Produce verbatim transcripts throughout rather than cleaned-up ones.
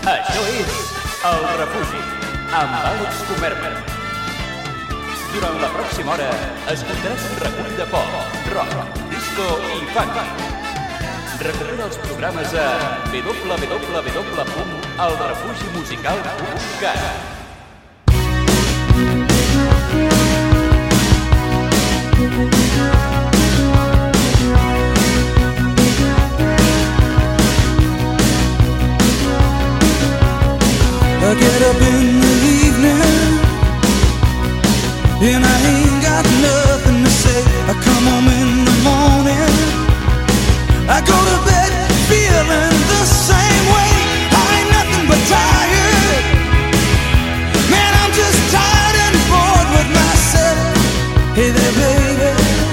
Això és El Refugi, amb Àlex Comerma. Durant la pròxima hora escoltaràs un recull de pop, rock, disco i funk. Recupera els programes a w w w punt el refugi musical punt cat. I get up in the evening and I ain't got nothing to say. I come home in the morning, I go to bed feeling the same way. I ain't nothing but tired. Man, I'm just tired and bored with myself. Hey there, baby,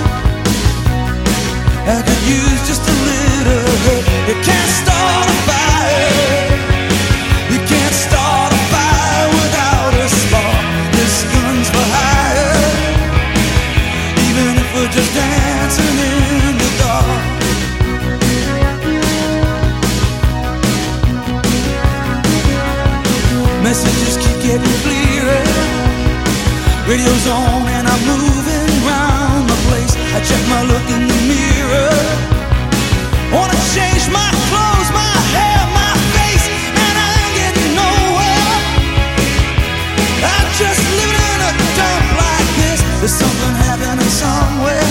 I could use just a little help. You can't start a fire. You can't start a fire without a spark. This gun's for hire, even if we're just dancing in the dark. Messages keep getting clearer. Radio's on and I'm moving round the place. I check my look in the mirror. Wanna change my clothes, my hair, my face, and I ain't getting nowhere. I'm just living in a dump like this. There's something happening somewhere.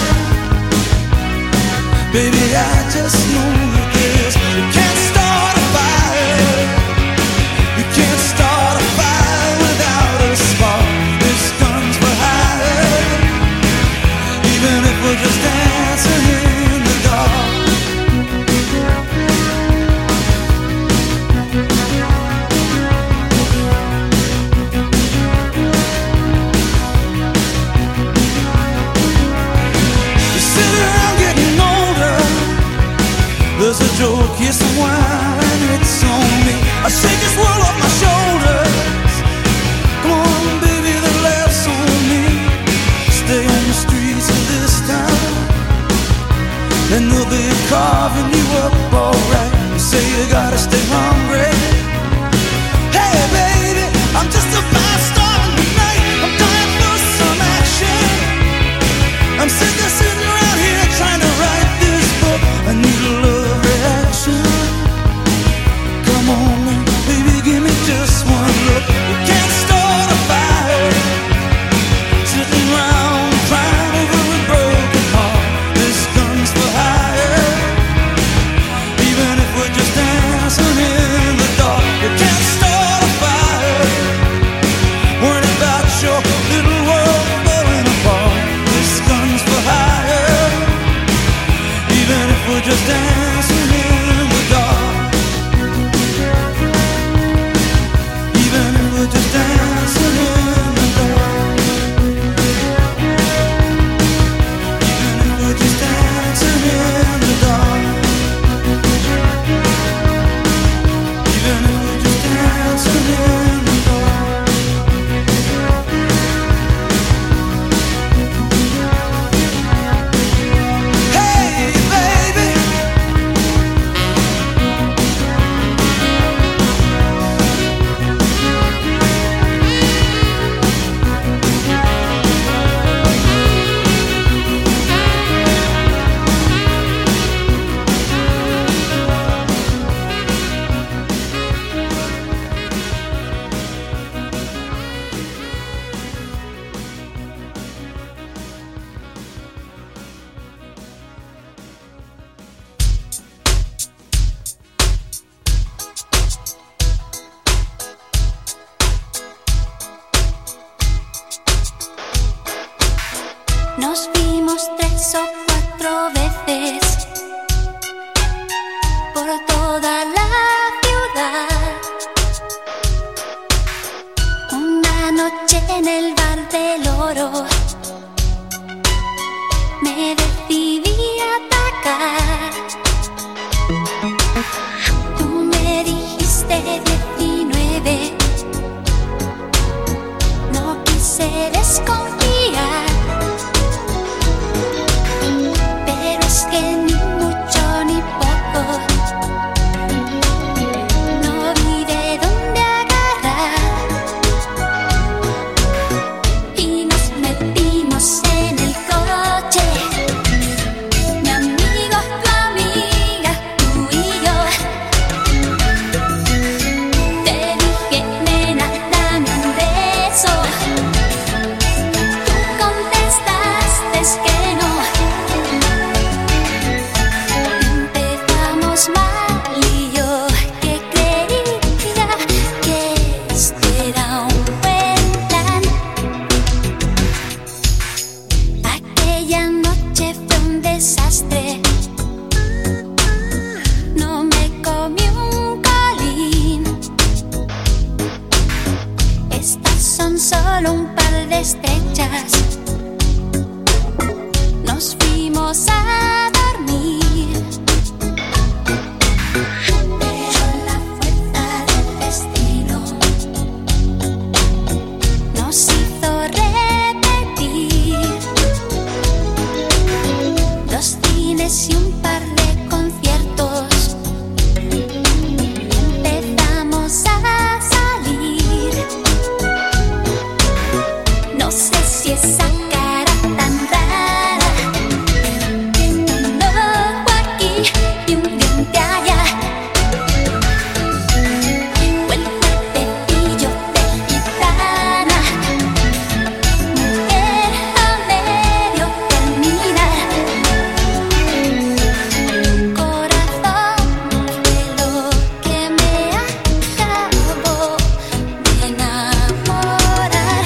Baby, I just know that this. You can't start a fire. You can't start a fire without a spark. This gun's for hire, even if we're just dancing in the dark. There's a joke, yes, a whine, it's on me. I shake this world off my shoulders. Come on, baby, the laugh's on me. Stay on the streets of this town, and they'll be carving you up alright. You say you gotta stay hungry. Hey, baby, I'm just a fast star in the night. I'm dying for some action. I'm sick of sitting around here trying to write this book. I need a love reaction. Come on, baby, give me just one look. You can't start a fire sitting around crying over a broken heart. This gun's for hire, even if we're just dancing in the dark. You can't start a fire worrying about your little world falling apart. This gun's for hire, even if we're just dancing in the dark. Even if we're just dancing in the dark. Even if we're just dancing in the dark. Even if we're just dancing in the dark. Hey, baby, Nos vimos tres o cuatro veces por toda la ciudad. Una noche en el bar del Oro me decidí a atacar. Tú me dijiste diecinueve, no quise desconfiar. Pero es que ni mucho ni poco, no vi de dónde solo un par de estrellas. Nos fuimos a dormir, pero la fuerza del destino nos hizo repetir dos cines y un par de conciertos. Empezamos a salir. No sé si esa cara tan rara de un ojo aquí y un diente allá, o el cuerpecillo de gitana, mujer a medio terminar, corazón de lo que me acabo de enamorar.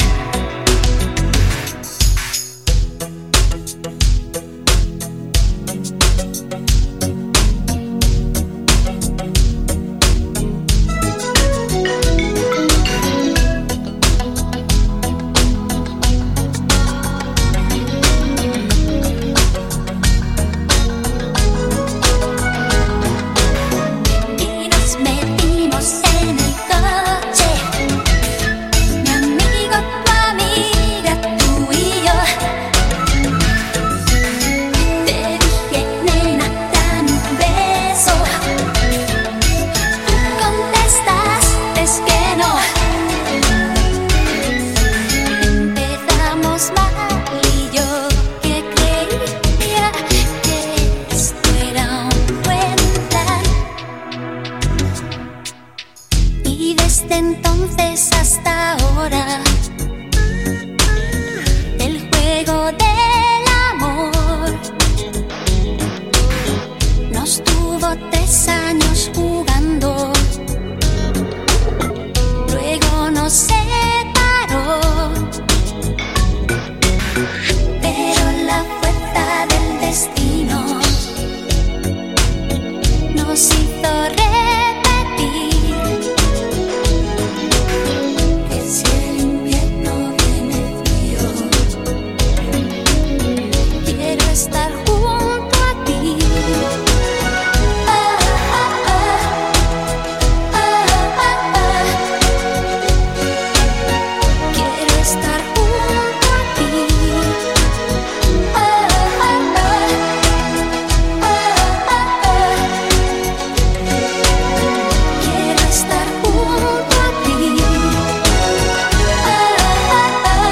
Y nos metimos en el coche, mi amigo, tu amiga, tú y yo. Te dije, nena, dame un beso. Tú contestaste que no. Empezamos mal y yo que creía que esto era un buen plan. Y desde entonces hasta ahora, el juego del amor nos tuvo tres años jugando, luego nos separó, pero la fuerza del destino nos hizo repetir que si el invierno viene frío, quiero estar junto a ti. Ah, ah, ah, ah, ah, ah. Quiero estar junto a ti. Ah, ah, ah, ah, ah, ah. Quiero estar junto a ti. Ah, ah, ah, ah, ah,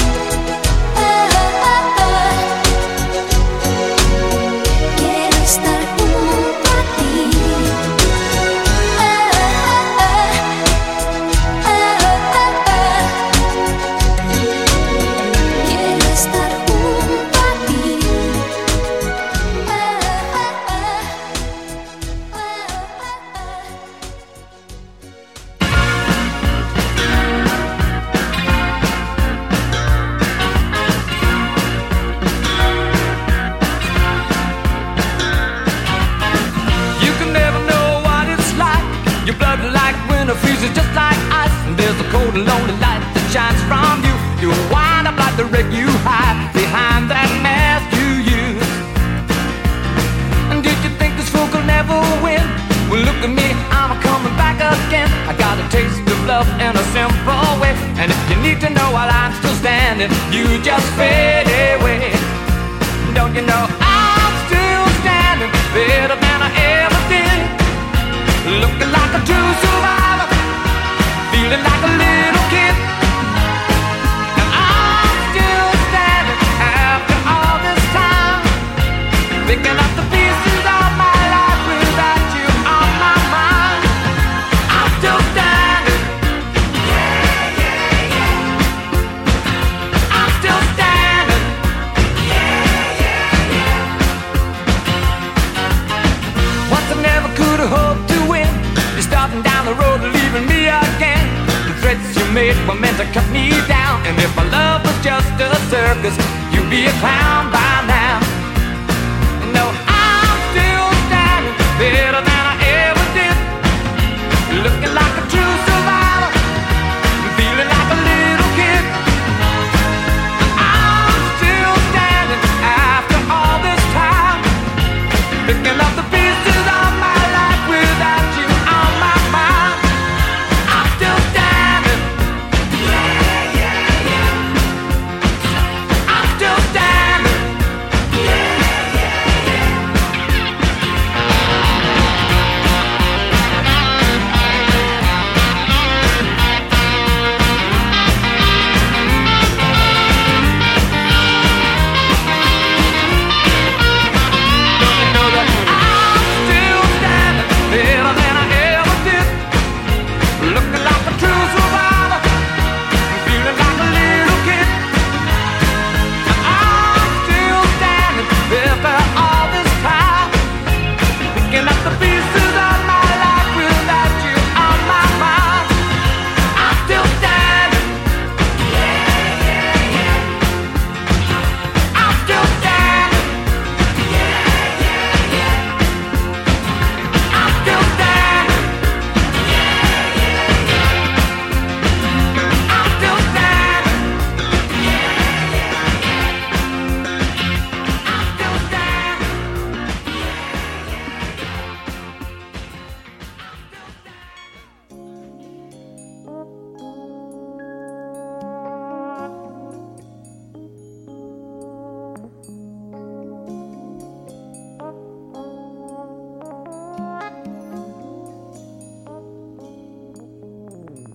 ah. Quiero estar junto a ti. Ah, ah, ah, ah, ah, ah. Quiero estar junto a ti. Ah, ah, ah, ah, You can never know what it's like. Your blood like winter freezes just like ice. And there's a cold and lonely light that shines from you. You wind up like the wreck you hide behind that mask you use. And did you think this fool could never win? Well, look at me, I'm coming back again. I got a taste of love in a simple way. And if you need to know while I'm still standing, you just fade away. Don't you know I'm still standing better than I ever did? Looking like a true survivor, feeling like a little kid. And I'm still standing after all this time, picking up the pieces of my life without you on my mind. I'm still standing. Yeah, yeah, yeah. I'm still standing. Yeah, yeah, yeah. Once I never could have hoped to win. You're starting down the road, leaving me again. The threats you made were meant to cut me down. And if my love was just a circus, you'd be a clown by now. No, I'm still standing better than I ever did. Looking like a true survivor, feeling like a little kid.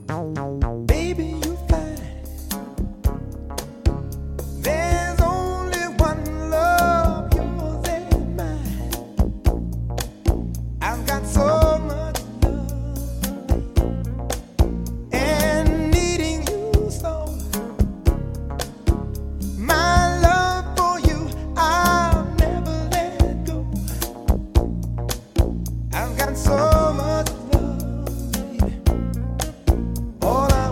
So much love, all I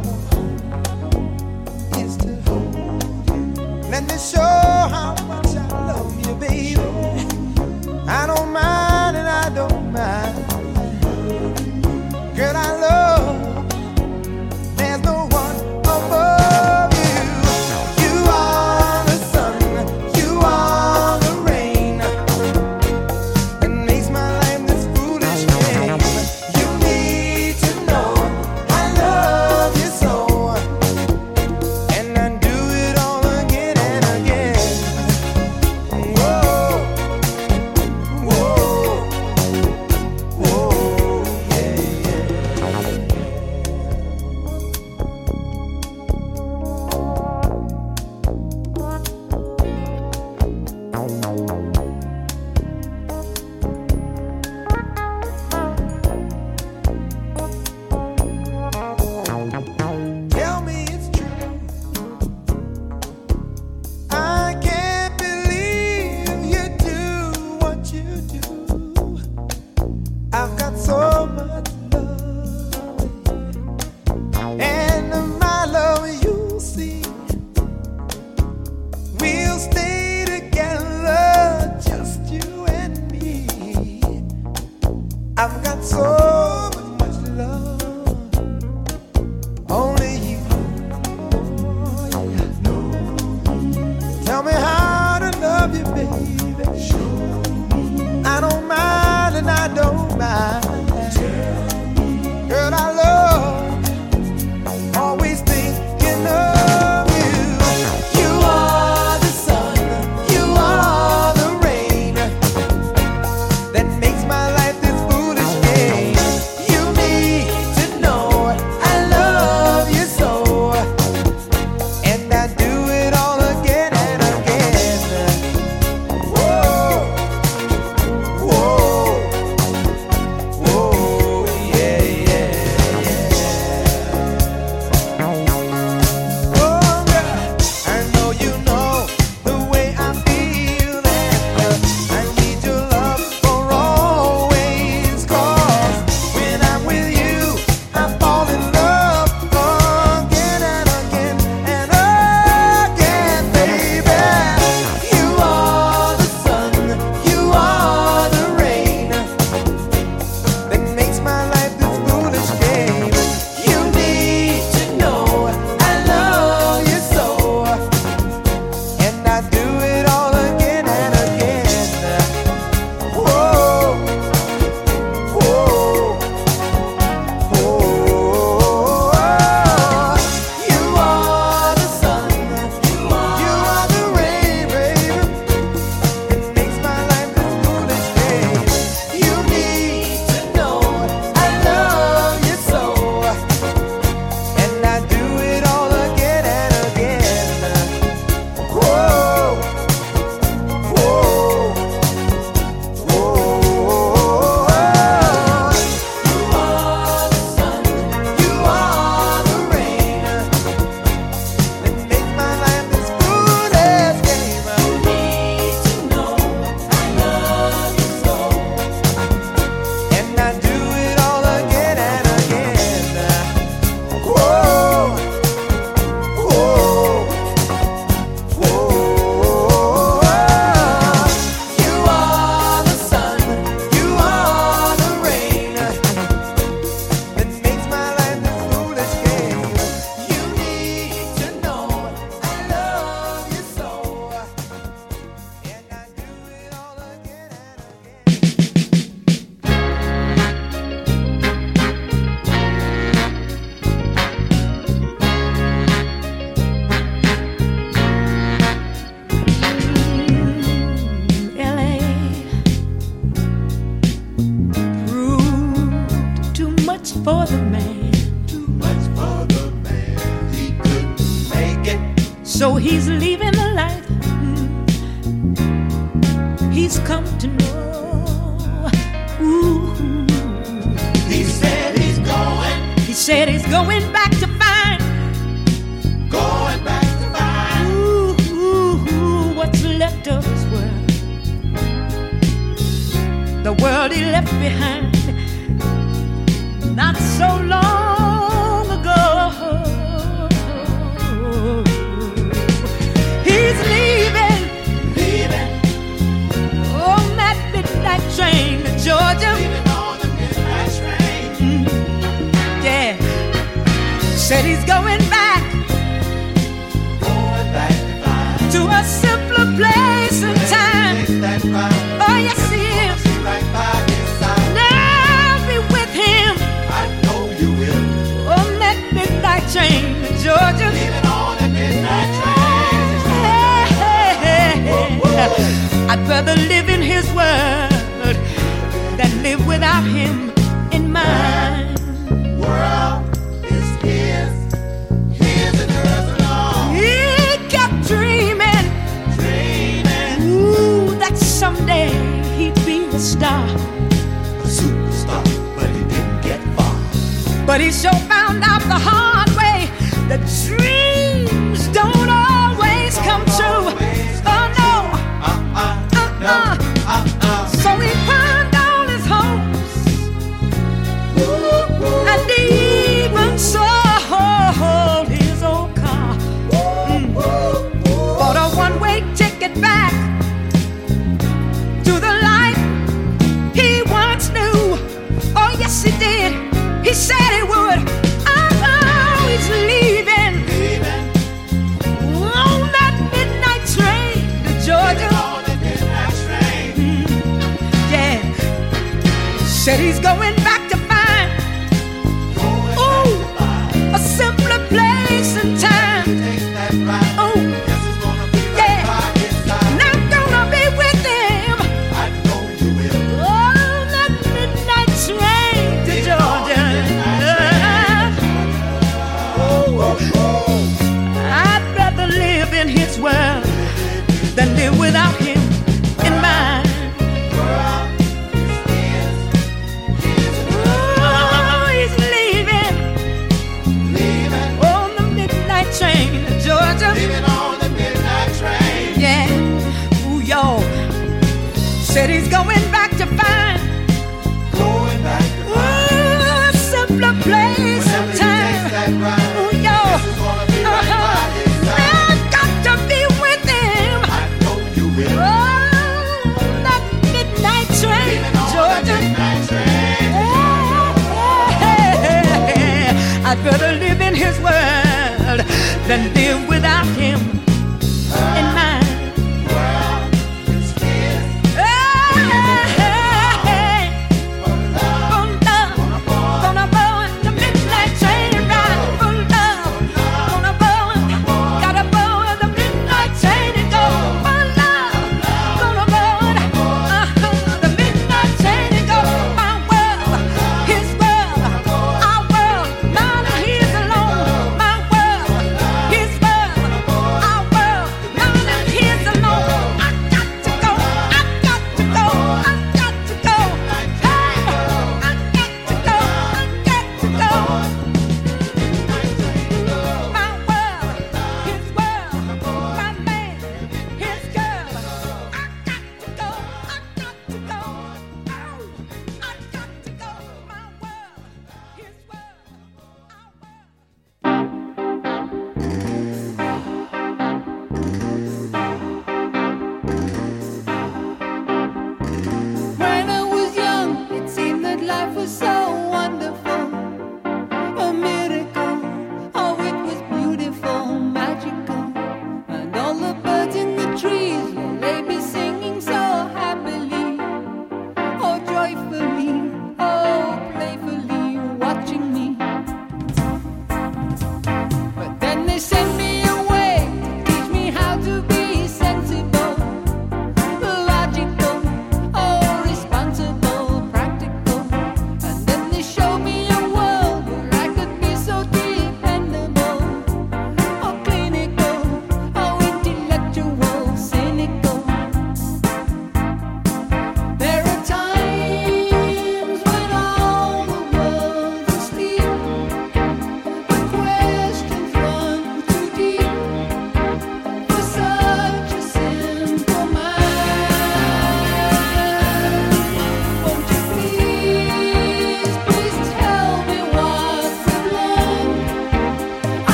said he's going back to find, going back to find, ooh, ooh, ooh, what's left of his world, the world he left behind not so long ago. He's leaving, leaving on that midnight train to Georgia. leaving on the midnight train, Mm, yeah, said he's going back going back to find, to a simpler place and time. take that ride, Oh yes he is. be right by his side. Now be with him I know you will, on that midnight train to Georgia. leaving on the midnight train. Hey, hey, hey. I'd rather live in his world than live without him in mine. World is his, his and hers alone. He kept dreaming, Dreaming, ooh, that someday he'd be a star. a superstar, but he didn't get far. But he sure found out the hard way that dreams don't always come true. Oh no, Uh uh, no, uh-uh. uh uh. So he pawned all his hopes, and he even sold his old car. Mm. Bought a one-way ticket back to the life he once knew. Oh yes he did. He said he would. Oh, he's leaving Leaving on that midnight train to Georgia. on the midnight train, Yeah, said he's going back to find, going ooh, back to find. a simpler place and time. Take that ride, Oh, guess it's gonna be right yeah. by his side. And I'm gonna be with him I know you will. on that midnight train to Georgia. I'd rather live in his world than live without him in mine. Oh, he's leaving on the midnight train to Georgia. Yeah, ooh, y'all. Said he's going back to find, ooh, a simpler place and time. Ooh, y'all. Uh-huh. I've got to be with him. Oh, that midnight train, Georgia. Yeah. I'd rather live in his world than live without him in mine. Hey, for love, gonna board the midnight train and ride for love. Gonna board, gotta board the midnight train and go for love. Gonna board uh-huh, the midnight train and go. My world, his world, our world, mine and his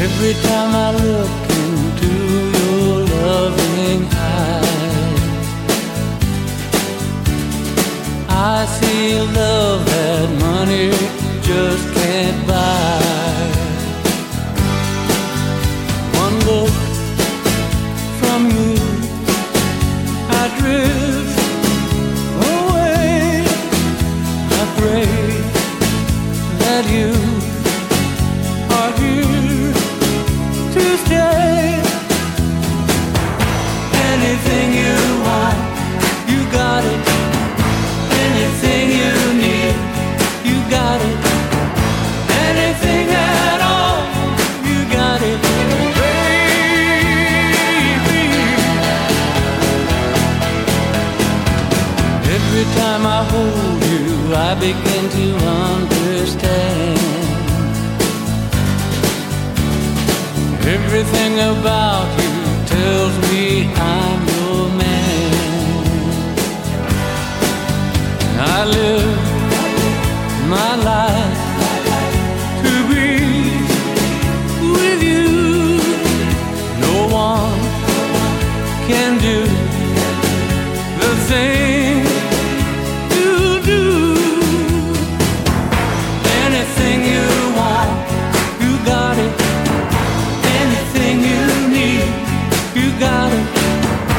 Every time I look into your loving eyes, I see a love that money just can't buy. One look from you, I drift away. I pray that you are here to stay. Anything you want, you got it. Anything you need, you got it. Anything at all, you got it, baby. Every time I hold you, I begin to understand. Everything about you tells me I'm your man. I live my life to be with you. No one can do the thing you do. Anything you want, you got it. Anything you need, you got it.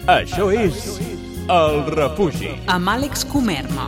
Això és El Refugi. Amb Àlex Comerma.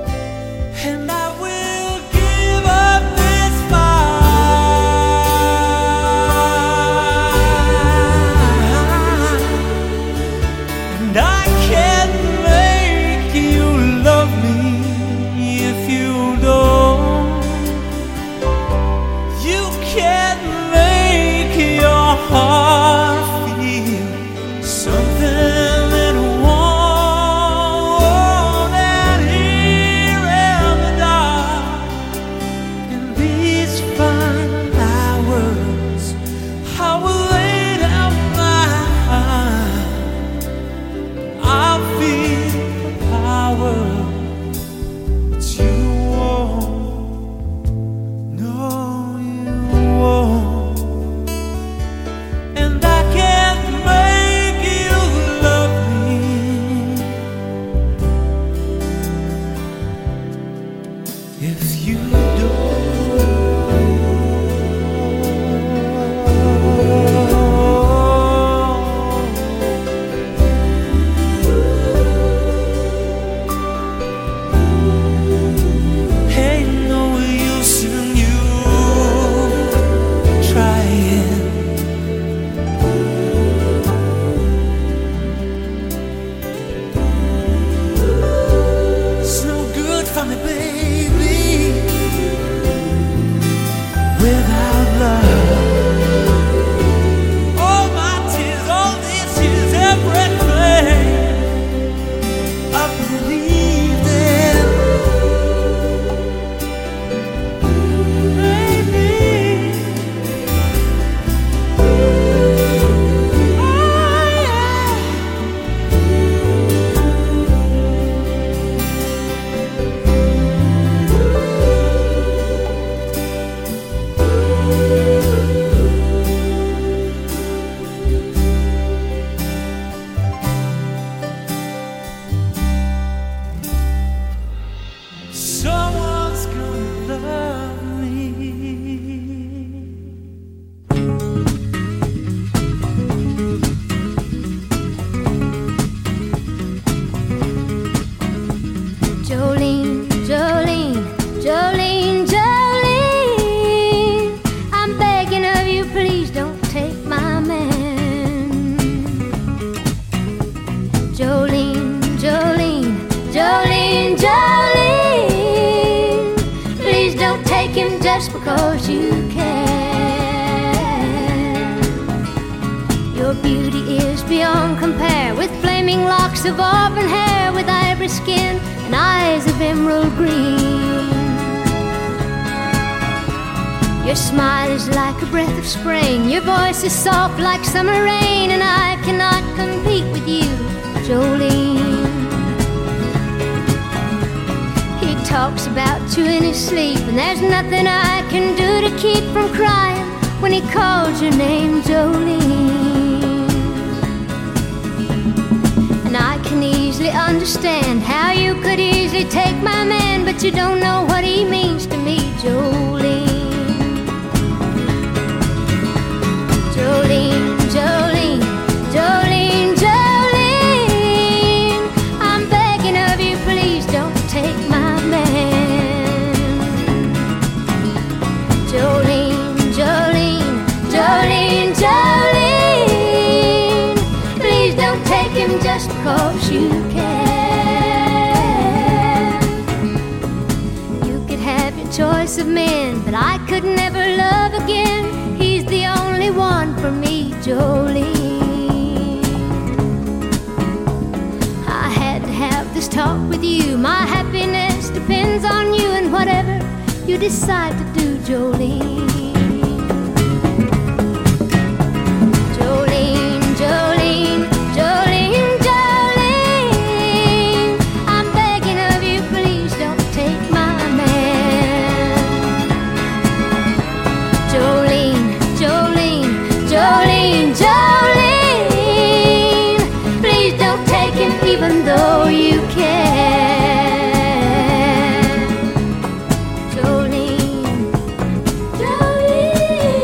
And I will give up this fight. just because you can. Your beauty is beyond compare, with flaming locks of auburn hair, with ivory skin and eyes of emerald green. Your smile is like a breath of spring, your voice is soft like summer rain, and I cannot compete with you, Jolene. He talks about you in his sleep, and there's nothing I can do to keep from crying when he calls your name, Jolene. And I can easily understand how you could easily take my man, but you don't know what he means to me, Jolene. Jolene, Jolene, Jolene, Jolene, I'm begging of you, please don't take my man. Jolene, Jolene, Jolene, Jolene, please don't take him just because you can. You could have your choice of men, but I could never love again. He's the only one for me, Jolene. I had to have this talk with you. My happiness depends on you, and whatever you decide to do, Jolene. Jolene, Jolene, Jolene, Jolene, I'm begging of you, please don't take my man. Jolene, Jolene, Jolene, Jolene, please don't take him even though you can. Jolene, Jolene.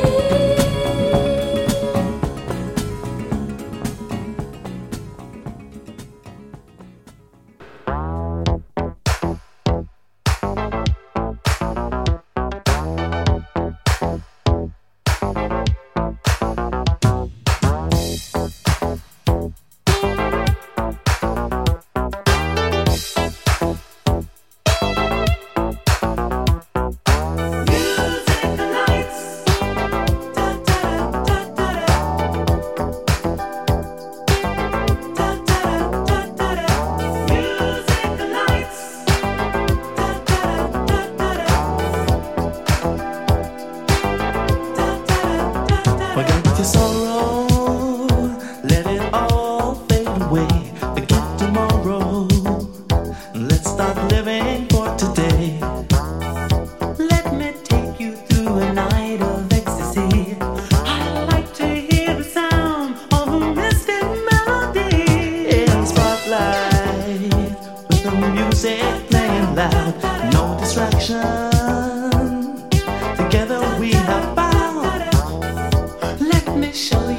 Forget your sorrow, let it all fade away. Forget tomorrow, let's start living for today. Let me take you through a night of ecstasy. I like to hear the sound of a mystic melody. In spotlight, with the music playing loud, no distraction. Together we have found. Let me show you.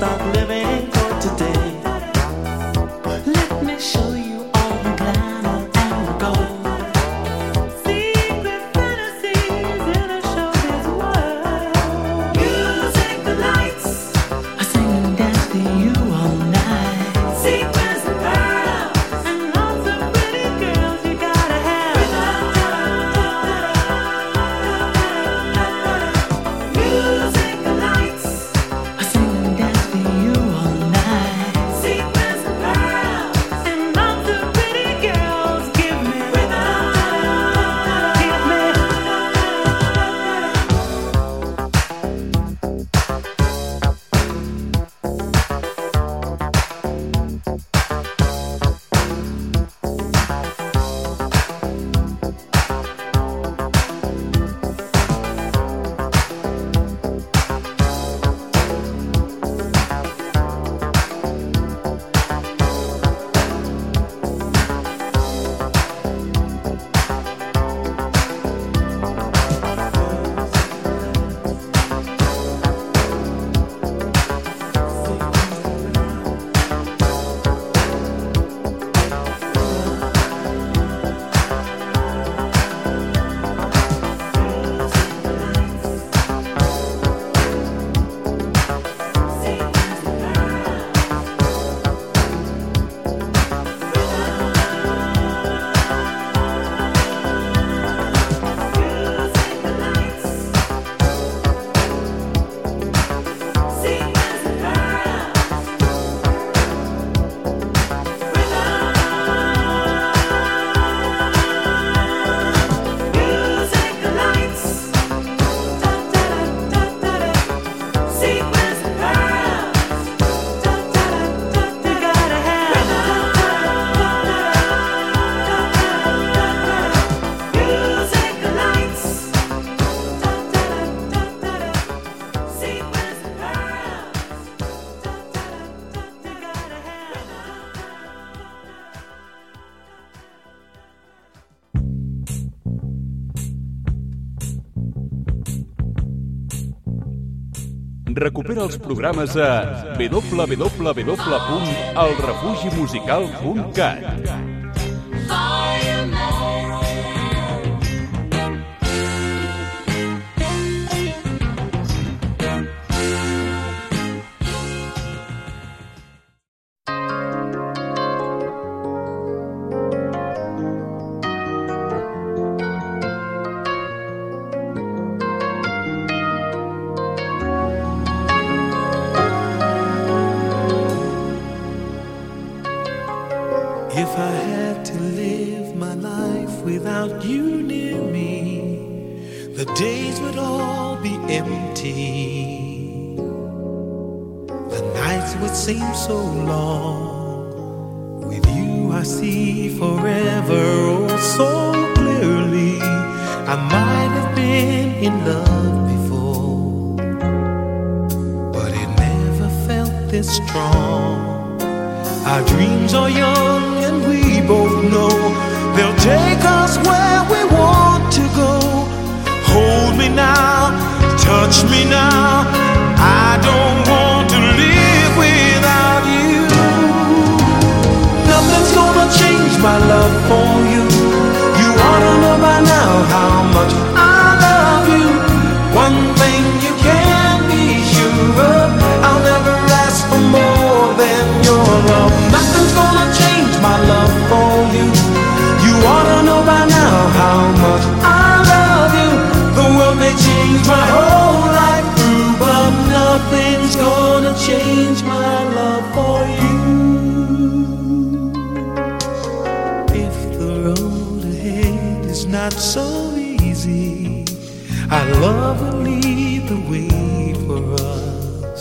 stop living for today. Let me show you all the glamour and the gold. Secret fantasies in a showbiz world. Music, the lights, I sing and dance to you all night. Secrets and pearls, and lots of pretty girls you gotta have. Music, the lights, I sing and dance to you all night. Secrets and pearls, and lots of pretty girls. Give me rhythm, give me. Recupera els programes a w w w punt el refugi musical punt cat. If I had to live my life without you near me, the days would all be empty. The nights would seem so long. With you I see forever oh so clearly. I might have been in love before, but it never felt this strong. Our dreams are young and we both know they'll take us where we want to go. Hold me now, touch me now. I don't want to live without you. Nothing's gonna change my love for you. You ought to know by now how much I love you. One thing you can be sure of, I'll never ask for more than your love. Nothing's gonna change my love for you. You ought to know by now how much I love you. The world may change my whole life through, but nothing's gonna change my love for you. If the road ahead is not so easy, our love will lead the way for us.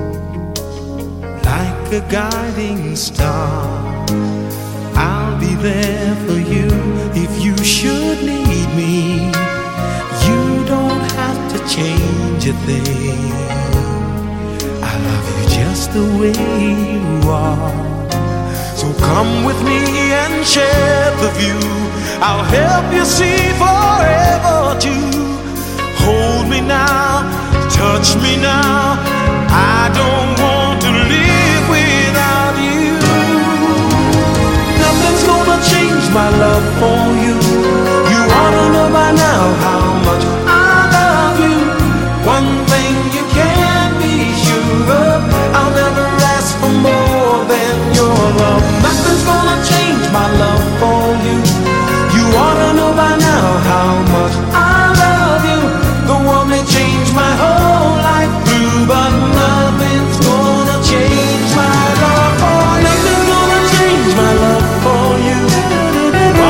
Like a guiding star, I'll be there for you if you should need me. You don't have to change a thing. I love you just the way you are. So come with me and share the view. I'll help you see forever too. Hold me now, touch me now. I don't want to my love for you. You ought to know by now how much I love you. One thing you can be sure of, I'll never ask for more than your love. Nothing's gonna change my love for you. You ought to know by now how much I love you. The one that changed my whole life through, but nothing's gonna change my love for you. Nothing's gonna change my love for you.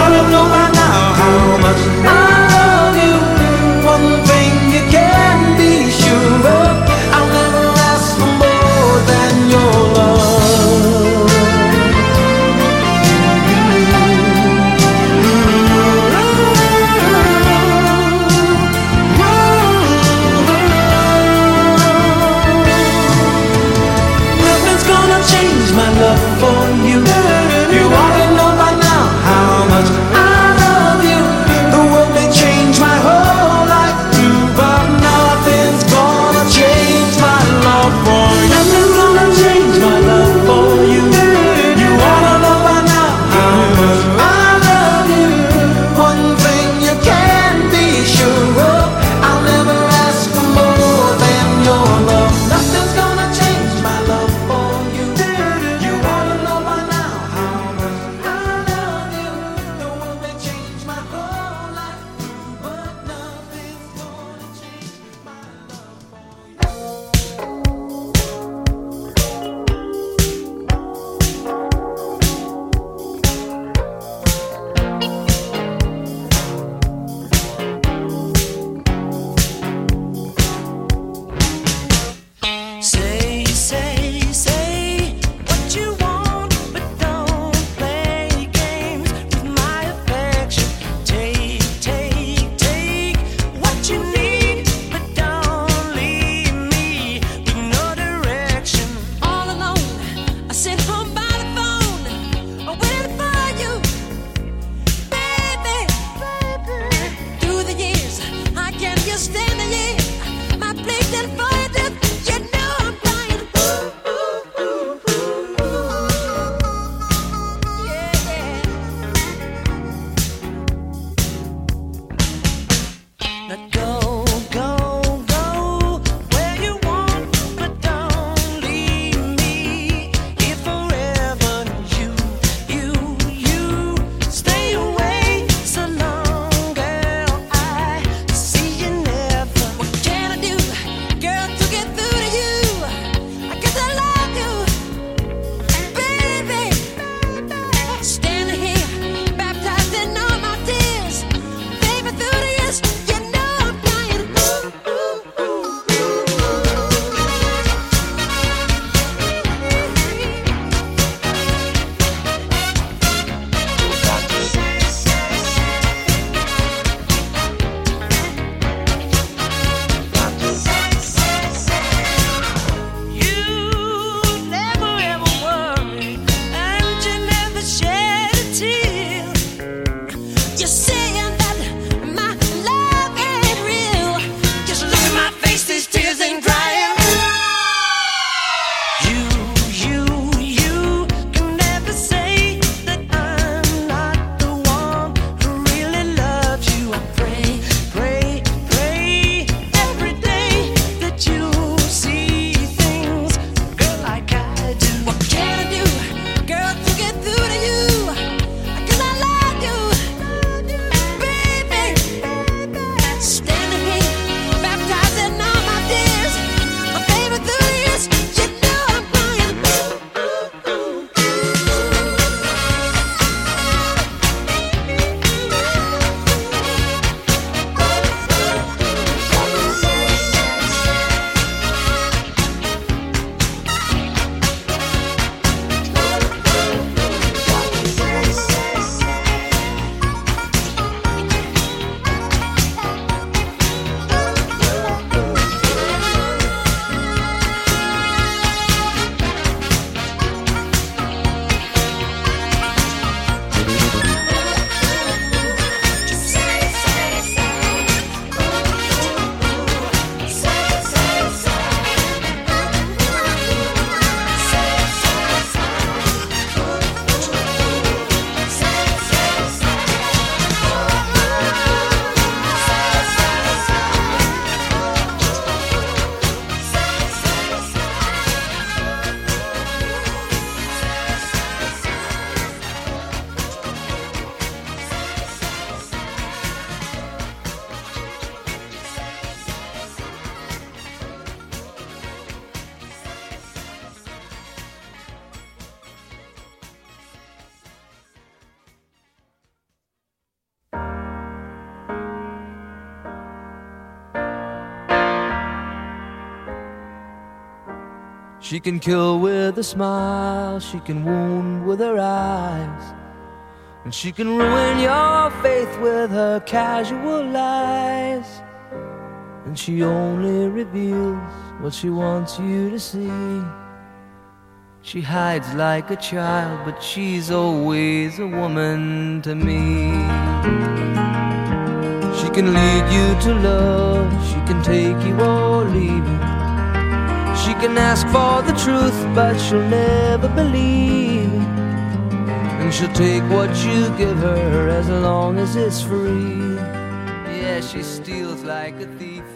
She can kill with a smile, she can wound with her eyes, and she can ruin your faith with her casual lies. And she only reveals what she wants you to see. She hides like a child, but she's always a woman to me. She can lead you to love, she can take you or leave you. She can ask for the truth, but she'll never believe it. And she'll take what you give her as long as it's free. Yeah, she steals like a thief